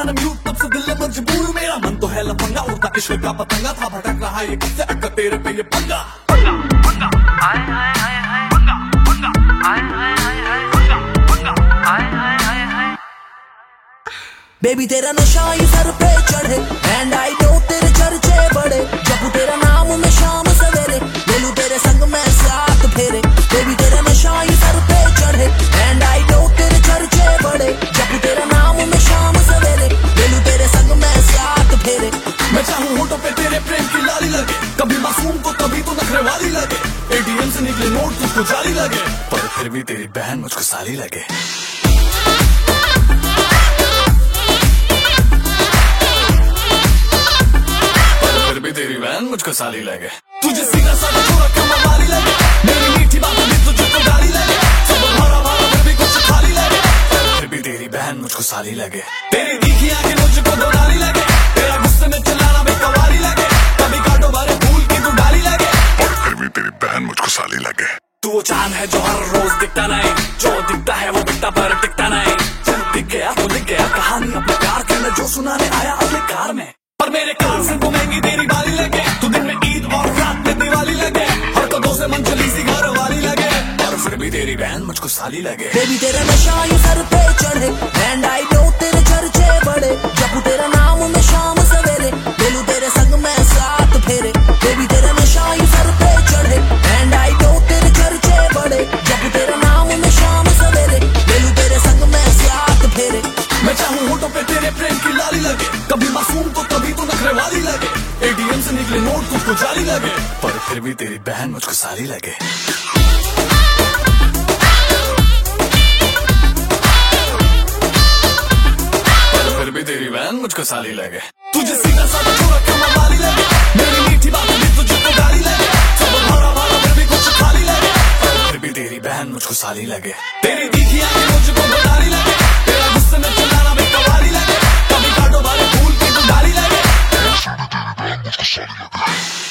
जमाना म्यूट तब से दिल में मजबूर, मेरा मन तो है लफंगा, उड़ता इश्क का पतंगा था, भटक रहा ये कब से अक्का तेरे पे ये पंगा। बेबी तेरा नशा ही सर पे चढ़े एंड आई नो तेरे चर्चे बड़े, जब तेरा नाम में शाम सवेरे ले लूं तेरे संग में साथ फेरे। बेबी तेरा नशा ही सर पे चढ़े एंड आई नो तेरे चर्चे बड़े, जब तेरा नाम में शाम सवेरे ले लूं तेरे संग में साथ फेरे। मैं चाहूं होठों पे तेरे प्रेम की लाली लगे, कभी मासूम तो कभी तो नखरे वाली लगे, एटीएम से निकले नोट तुझको जाली लगे, पर फिर भी तेरी बहन मुझको साली लगे। तेरी बहन मुझको साली लगे, तुझे सीधा साधा छोरा क्यों मवाली लगे, मेरी मीठी बातों भी तुझको गाली लगे, सब भरा भरा फिर भी कुछ खाली लगे, फिर भी तेरी बहन मुझको साली लगे। तेरी तीखी आंखें मुझको दो डाली लगे, तेरा गुस्से में चलाना बेकवारी लगे, कभी काटो भरे फूल की तू डाली लगे, और फिर भी तेरी बहन मुझको साली लगे। तू वो चांद है जो हर रोज दिखता नहीं, जो दिखता है वो दिखता पर टिकता नहीं, जब दिख गया तो दिख गया, कहानी अपने प्यार की मैं जो सुनाने आया अपने कार में, पर मेरे कार से तो महंगी तेरी बाली लगे, तू दिन में ईद और रात में दिवाली लगे, हरकतों से मंचली सी घर वाली लगे, और फिर भी तेरी बहन मुझको साली लगे। बेबी तेरा नशा ही सर पे चढ़े एंड आई नो तेरे चर्चे बड़े, जब तेरा नाम में शाम सवेरे ले लूं तेरे संग में साथ फेरे। बेबी तेरा नशा ही सर पे चढ़े एंड आई नो तेरे चर्चे बड़े, जब तेरा नाम में शाम सवेरे ले लूं तेरे संग में साथ फेरे। मैं चाहूं होठों पे तेरे प्रेम की लाली लगे, कभी मासूम तो कभी तो नखरे वाली लगे, एटीएम से निकले नोट तुझको जाली लगे, पर फिर भी तेरी बहन मुझको साली लगे। पर फिर भी तेरी बहन मुझको साली लगे, तुझे सीधा साधा छोरा क्यों मवाली लगे, मेरी मीठी बातों भी तुझको गाली लगे, सब भरा भरा फिर भी कुछ खाली लगे, पर फिर भी तेरी बहन मुझको साली लगे। तेरी तीखी आंखें मुझको दो डाली लगे, तेरा गुस्से में चलाना बेकवारी लगे, कभी काटो भरे फूल की तू डाली लगे, मुझको साली लगे।